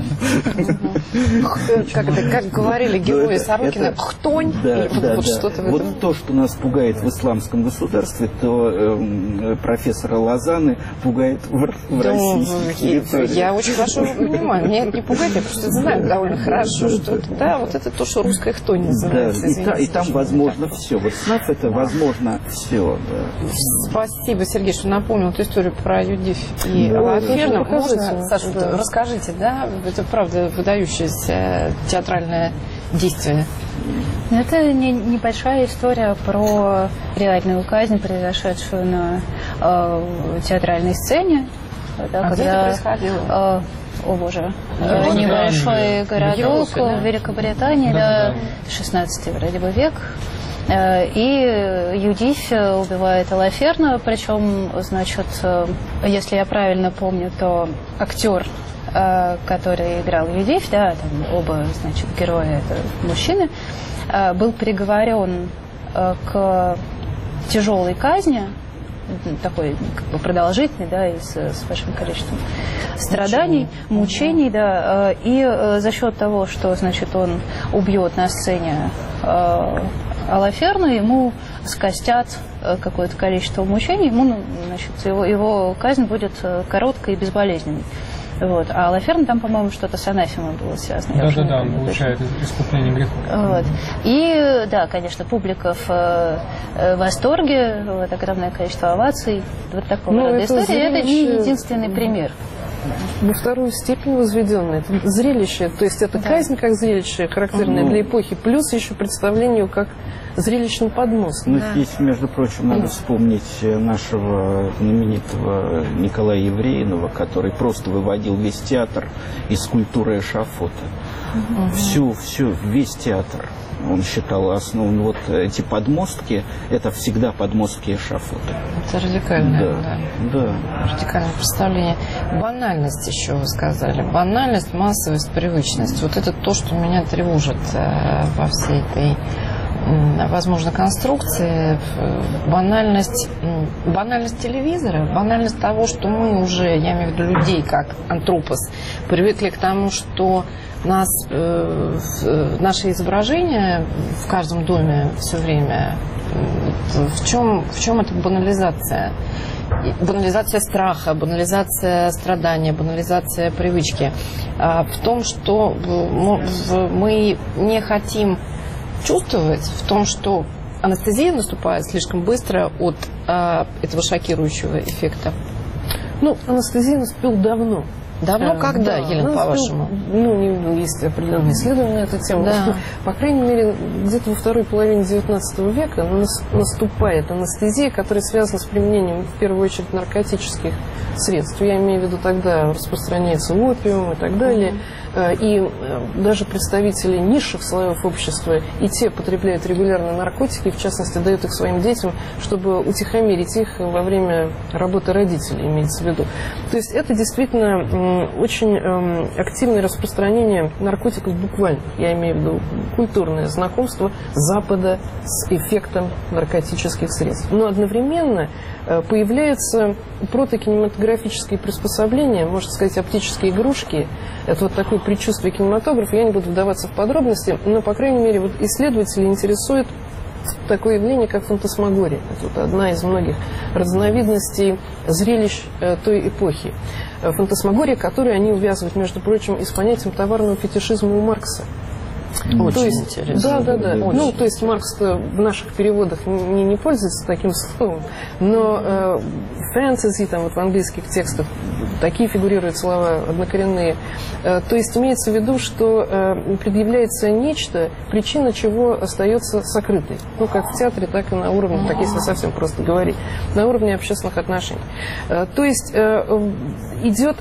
Как говорили герои Сорокина, хтонь. Вот то, что нас пугает в исламском государстве, то профессора Лозанны пугает в российских территориях. Я очень хорошо понимаю. Меня это не пугает, я просто знаю довольно хорошо, что это, да, вот это то, что русская хтонь называется. И там возможно все. Вот СНАФ это возможно все. Спасибо, Сергей, что напомнил эту историю про Юдифь и Алаферна. Можно, Саша, расскажите, да, это правда выдающееся театральное действие. Это небольшая история про про реальную казнь, произошедшую на театральной сцене. Да, где это происходило? О боже, небольшой городок в Великобритании, да, 16 вроде бы век. И Юдифь убивает Алаферну, причем, значит, если я правильно помню, то актер, который играл Юдифь, да, там оба, значит, героя, это мужчины, был приговорен к тяжелой казни, такой как бы продолжительный, да, и с большим количеством страданий, мучений, да, и за счет того, что, значит, он убьет на сцене Алаферну, ему скостят какое-то количество мучений, ему, значит, его казнь будет короткой и безболезненной. Вот. А Алаферна там, по-моему, что-то с анафемой было связано. Да, он получает искупление грехов. Вот. И, да, конечно, публика в восторге, вот, огромное количество оваций. Вот такого рода история. Это не единственный пример. Во вторую степень возведенное. Это зрелище, то есть это казнь как зрелище, характерное для эпохи, плюс еще представление как зрелищный подмост. Ну, здесь, между прочим, надо вспомнить нашего знаменитого Николая Евреинова, который просто выводил весь театр из культуры эшафота. Весь театр. Он считал основным, вот эти подмостки, это всегда подмостки эшафота. Это радикальное, да. Радикальное представление. Банальность еще вы сказали. Банальность, массовость, привычность. Вот это то, что меня тревожит во всей этой, возможно, конструкции. Банальность телевизора, банальность того, что мы уже, я имею в виду людей, как антропос, привыкли к тому, что наши изображения в каждом доме все время. В чем эта банализация? Банализация страха, банализация страдания, банализация привычки. В том, что мы не хотим чувствовать, в том, что анестезия наступает слишком быстро от этого шокирующего эффекта. Ну, анестезия наступила давно. Давно когда, Елена, по-вашему? Есть определенные исследования на эту тему. Да. По крайней мере, где-то во второй половине XIX века наступает анестезия, которая связана с применением, в первую очередь, наркотических средств. Я имею в виду, тогда распространяется опиум и так далее. И даже представители низших слоев общества, и те потребляют регулярно наркотики, в частности, дают их своим детям, чтобы утихомирить их во время работы родителей, имеется в виду. То есть это действительно очень активное распространение наркотиков буквально. Я имею в виду культурное знакомство Запада с эффектом наркотических средств. Но одновременно появляются протокинематографические приспособления, можно сказать, оптические игрушки. Это вот такое предчувствие кинематографа. Я не буду вдаваться в подробности, но, по крайней мере, вот исследователи интересует такое явление, как фантасмагория. Это вот одна из многих разновидностей зрелищ той эпохи. Фантасмагория, которую они увязывают, между прочим, и с понятием товарного фетишизма у Маркса. Очень интересно. Да. Ну, то есть Маркс в наших переводах не пользуется таким словом, но фэнтези, там вот в английских текстах такие фигурируют слова однокоренные. То есть имеется в виду, что предъявляется нечто, причина чего остается сокрытой. Ну, как в театре, так и на уровне, так если совсем просто говорить, на уровне общественных отношений. То есть идет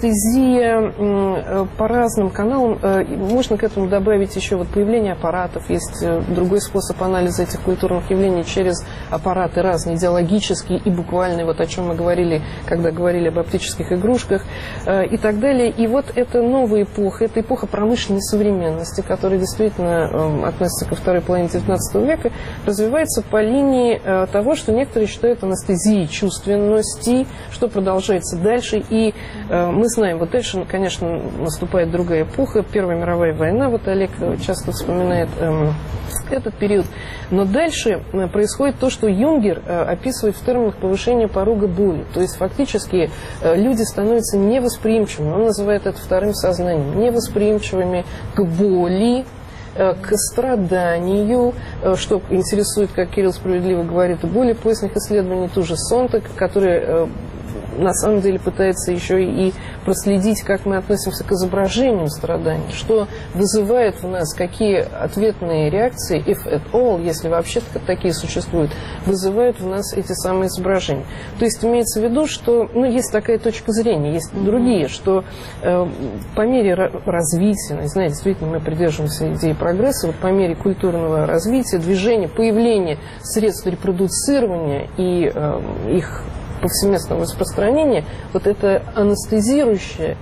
анестезия по разным каналам. Можно к этому добавить еще вот появление аппаратов. Есть другой способ анализа этих культурных явлений через аппараты разные, идеологические и буквальные, вот о чем мы говорили, когда говорили об оптических игрушках и так далее. И вот это новая эпоха, это эпоха промышленной современности, которая действительно относится ко второй половине XIX века, развивается по линии того, что некоторые считают анестезией чувственности, что продолжается дальше. И мы знаем, вот дальше, конечно, наступает другая эпоха, Первая мировая война, вот Олег часто вспоминает этот период. Но дальше происходит то, что Юнгер описывает в терминах повышения порога боли. То есть фактически люди становятся невосприимчивыми, он называет это вторым сознанием, невосприимчивыми к боли, к страданию, что интересует, как Кирилл справедливо говорит, и более поздних исследований, ту же Сонтак, которая на самом деле пытается еще и проследить, как мы относимся к изображению страданий, что вызывает в нас, какие ответные реакции, if at all, если вообще такие существуют, вызывают в нас эти самые изображения. То есть имеется в виду, что есть такая точка зрения, есть другие, что по мере развития, знаете, действительно мы придерживаемся идеи прогресса, вот по мере культурного развития, движения, появления средств репродуцирования и их повсеместного распространения, вот эта анестезирующая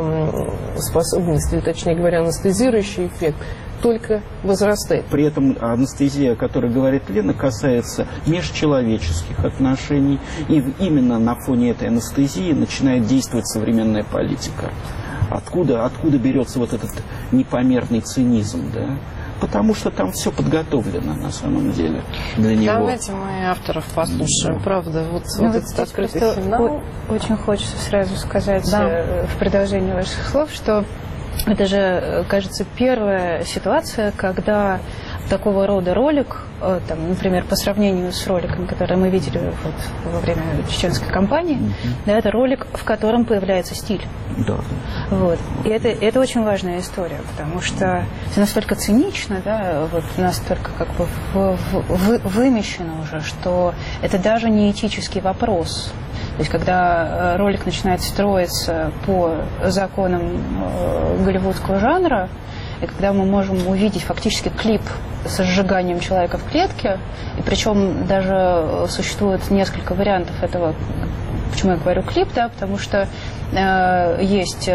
способность, или точнее говоря, анестезирующий эффект только возрастает. При этом анестезия, о которой говорит Лена, касается межчеловеческих отношений, и именно на фоне этой анестезии начинает действовать современная политика. Откуда берется вот этот непомерный цинизм, да? Потому что там все подготовлено на самом деле для него. Давайте мы авторов послушаем, правда. Вот этот открытый финал. Очень хочется сразу сказать в продолжении ваших слов, что это же, кажется, первая ситуация, когда такого рода ролик, там, например, по сравнению с роликом, который мы видели вот во время чеченской кампании, это ролик, в котором появляется стиль. Да. Вот. И это очень важная история, потому что это настолько цинично, вот настолько как бы вымещено уже, что это даже не этический вопрос. То есть, когда ролик начинает строиться по законам голливудского жанра, и когда мы можем увидеть фактически клип со сжиганием человека в клетке, и причем даже существует несколько вариантов этого. Почему я говорю клип, потому что есть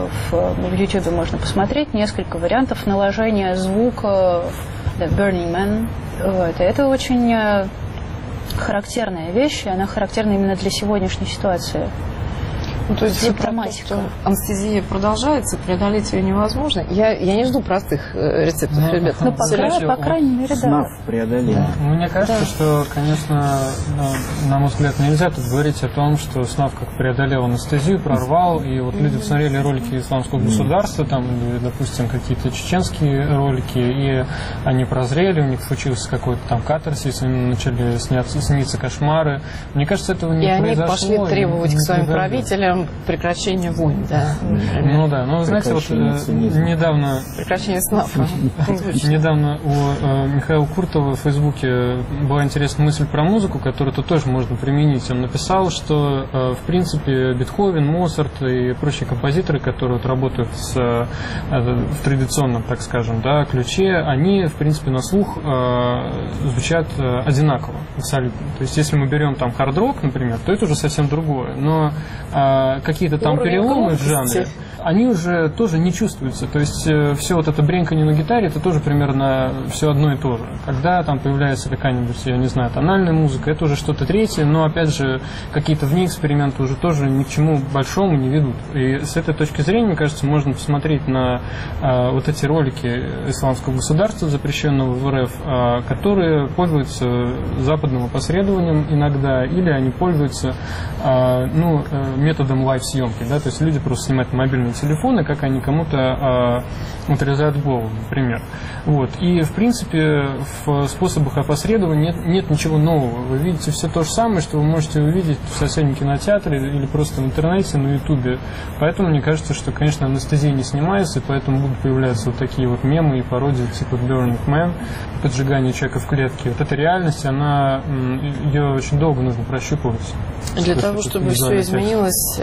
в YouTube можно посмотреть несколько вариантов наложения звука Burning Man. Вот. Это очень характерная вещь, и она характерна именно для сегодняшней ситуации. То есть симптоматика. Анестезия продолжается, преодолеть ее невозможно. Я не жду простых рецептов, ребят. По крайней мере, да. Снав преодоление. Мне кажется, что, конечно, на мой взгляд, нельзя тут говорить о том, что Снав как преодолел анестезию, прорвал, и вот люди посмотрели ролики исламского государства, там, допустим, какие-то чеченские ролики, и они прозрели, у них случился какой-то там катарсис, им начали сниться кошмары. Мне кажется, этого не произошло. И они пошли требовать к своим правителям прекращения войн, вы знаете, вот недавно... Прекращение снафа. Недавно у Михаила Куртова в Фейсбуке была интересная мысль про музыку, которую тут тоже можно применить. Он написал, что, в принципе, Бетховен, Моцарт и прочие композиторы, которые работают в традиционном, так скажем, ключе, они, в принципе, на слух звучат одинаково, абсолютно. То есть, если мы берем там хард-рок, например, то это уже совсем другое. Но какие-то там переломы в жанре, они уже тоже не чувствуются. То есть все вот это бренканье на гитаре, это тоже примерно все одно и то же. Когда там появляется какая-нибудь, я не знаю, тональная музыка, это уже что-то третье, но опять же какие-то вне эксперименты уже тоже ни к чему большому не ведут. И с этой точки зрения, мне кажется, можно посмотреть на вот эти ролики исламского государства, запрещенного в РФ, которые пользуются западным опосредованием иногда, или они пользуются методом лайв-съемки, то есть люди просто снимают мобильные телефоны, как они кому-то отрезают голову, например. Вот. И, в принципе, в способах опосредования нет ничего нового. Вы видите все то же самое, что вы можете увидеть в соседнем кинотеаре или просто в интернете, на Ютубе. Поэтому мне кажется, что, конечно, анестезия не снимается, и поэтому будут появляться вот такие вот мемы и пародии типа Burning Man, поджигание человека в клетке. Вот эта реальность, ее очень долго нужно прощупывать. Для того, чтобы все изменилось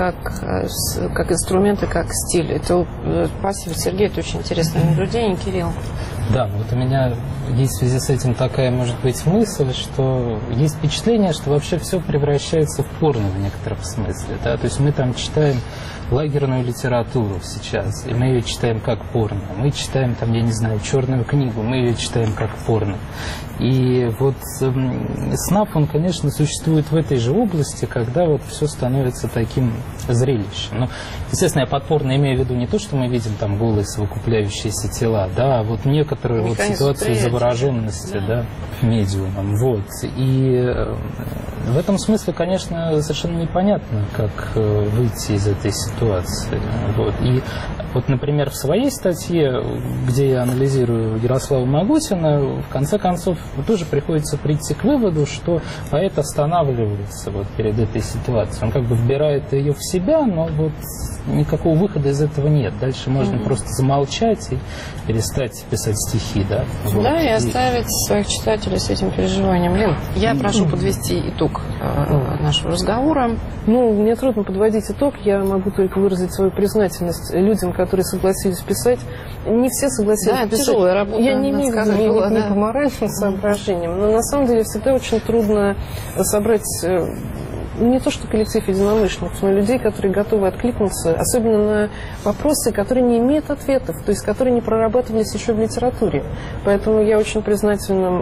как инструменты, как стиль. Это спасибо, Сергей, это очень интересное наблюдение. Кирилл. Да, вот у меня есть в связи с этим такая, может быть, мысль, что есть впечатление, что вообще все превращается в порно в некотором смысле. То есть мы там читаем лагерную литературу сейчас, и мы ее читаем как порно. Мы читаем, там, я не знаю, черную книгу, мы ее читаем как порно. И вот СНАП, он, конечно, существует в этой же области, когда вот все становится таким зрелищем. Но, естественно, я под порно имею в виду не то, что мы видим там голые совокупляющиеся тела, а вот некоторые вот ситуации завороженности, медиумом. Вот. И в этом смысле, конечно, совершенно непонятно, как выйти из этой ситуации. Вот. И вот, например, в своей статье, где я анализирую Ярослава Магутина, в конце концов, вот тоже приходится прийти к выводу, что поэт останавливается вот перед этой ситуацией. Он как бы вбирает ее в себя, но вот никакого выхода из этого нет. Дальше можно просто замолчать и перестать писать стихи, да? Вот. Да, и оставить своих читателей с этим переживанием. Лен, я прошу подвести итог нашего разговора. Ну, мне трудно подводить итог. Я могу только выразить свою признательность людям, которые согласились писать. Не все согласились писать. Тяжелая работа, я не имею в виду не по моральным соображениям, но на самом деле всегда очень трудно собрать не то что коллектив единомышленников, но людей, которые готовы откликнуться, особенно на вопросы, которые не имеют ответов, то есть которые не прорабатывались еще в литературе. Поэтому я очень признательна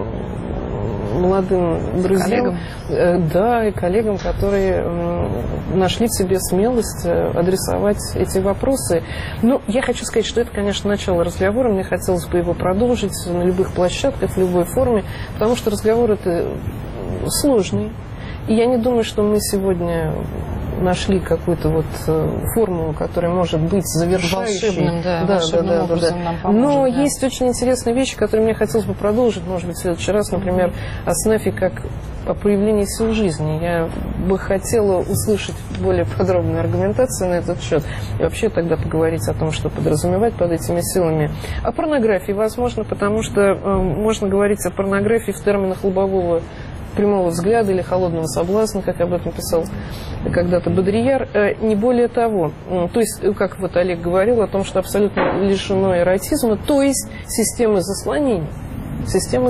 молодым друзьям, да, и коллегам, которые нашли в себе смелость адресовать эти вопросы. Ну, я хочу сказать, что это, конечно, начало разговора. Мне хотелось бы его продолжить на любых площадках, в любой форме, потому что разговор это сложный. И я не думаю, что мы сегодня нашли какую-то вот формулу, которая может быть завершающей. Волшебным образом нам поможет. Но есть очень интересные вещи, которые мне хотелось бы продолжить, может быть, в следующий раз, например, о СНАФе как о проявлении сил жизни. Я бы хотела услышать более подробную аргументацию на этот счет. И вообще тогда поговорить о том, что подразумевать под этими силами. О порнографии, возможно, потому что можно говорить о порнографии в терминах лобового прямого взгляда или холодного соблазна, как об этом писал когда-то Бодрияр, не более того. То есть, как вот Олег говорил о том, что абсолютно лишено эротизма, то есть системы заслонения, системы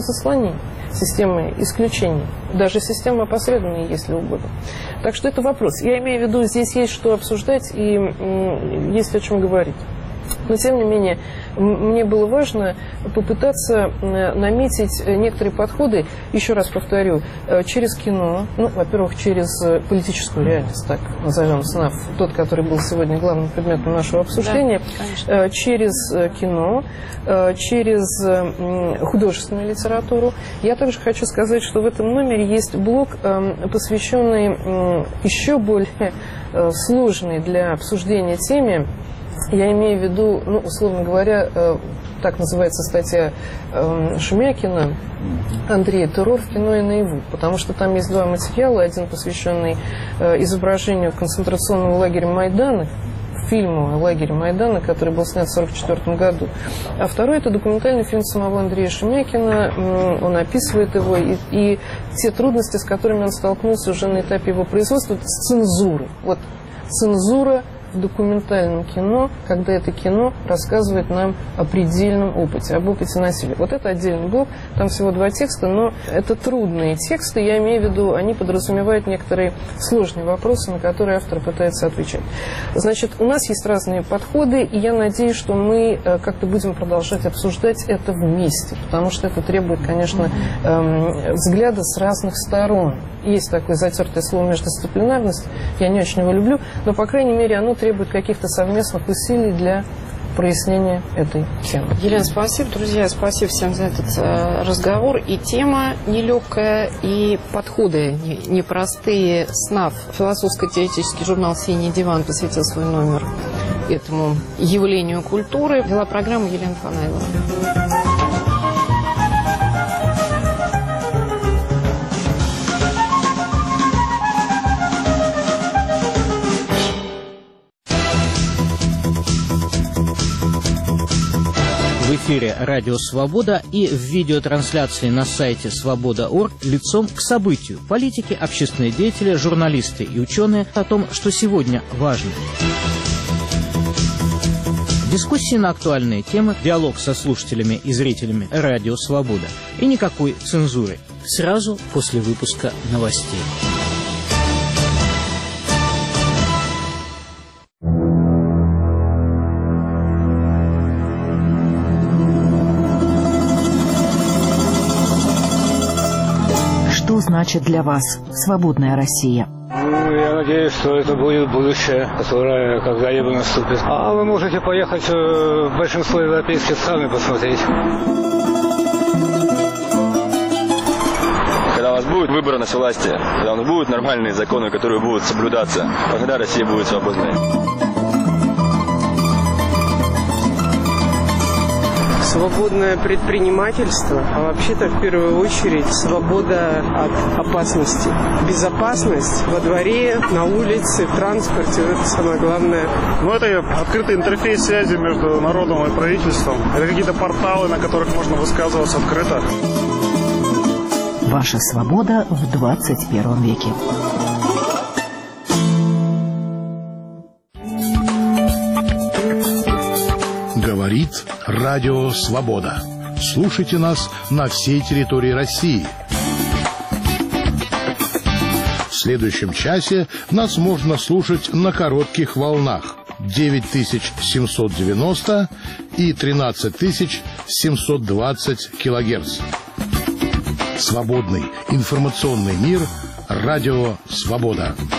исключений, даже система опосредования, если угодно. Так что это вопрос. Я имею в виду, здесь есть что обсуждать и есть о чем говорить. Но, тем не менее, мне было важно попытаться наметить некоторые подходы, еще раз повторю, через кино, ну, во-первых, через политическую реальность, так назовем СНАФ, тот, который был сегодня главным предметом нашего обсуждения, да, через кино, через художественную литературу. Я также хочу сказать, что в этом номере есть блок, посвященный еще более сложной для обсуждения теме. Я имею в виду, ну, условно говоря, так называется статья Шумякина Андрея «Террор в кино и наяву», потому что там есть два материала, один посвященный изображению концентрационного лагеря Майдана, фильму о лагере Майдана, который был снят в 1944 году, а второй – это документальный фильм самого Андрея Шумякина, он описывает его и те трудности, с которыми он столкнулся уже на этапе его производства, с цензурой. Вот цензура в документальном кино, когда это кино рассказывает нам о предельном опыте, об опыте насилия. Вот это отдельный блок, там всего 2 текста, но это трудные тексты, я имею в виду, они подразумевают некоторые сложные вопросы, на которые автор пытается отвечать. Значит, у нас есть разные подходы, и я надеюсь, что мы как-то будем продолжать обсуждать это вместе, потому что это требует, конечно, взгляда с разных сторон. Есть такое затертое слово «междисциплинарность», я не очень его люблю, но, по крайней мере, оно требует каких-то совместных усилий для прояснения этой темы. Елена, спасибо. Друзья, спасибо всем за этот разговор. И тема нелегкая, и подходы непростые. СНАФ, философско-теоретический журнал «Синий диван», посвятил свой номер этому явлению культуры. Вела программу Елена Фанайлова. В эфире «Радио Свобода» и в видеотрансляции на сайте свобода.орг лицом к событию. Политики, общественные деятели, журналисты и ученые о том, что сегодня важно. Дискуссии на актуальные темы, диалог со слушателями и зрителями «Радио Свобода». И никакой цензуры. Сразу после выпуска новостей. Что значит для вас свободная Россия? Ну, я надеюсь, что это будет будущее, которое когда-либо наступит. А вы можете поехать в большинство европейских стран и посмотреть. Когда у вас будет выборность власти, когда у нас будут нормальные законы, которые будут соблюдаться, тогда Россия будет свободной. Свободное предпринимательство, а вообще-то в первую очередь свобода от опасности. Безопасность во дворе, на улице, в транспорте, это самое главное. Ну, это открытый интерфейс связи между народом и правительством. Это какие-то порталы, на которых можно высказываться открыто. Ваша свобода в 21 веке. Говорит Радио Свобода. Слушайте нас на всей территории России. В следующем часе нас можно слушать на коротких волнах 9790 и 13720 килогерц. Свободный информационный мир. Радио Свобода.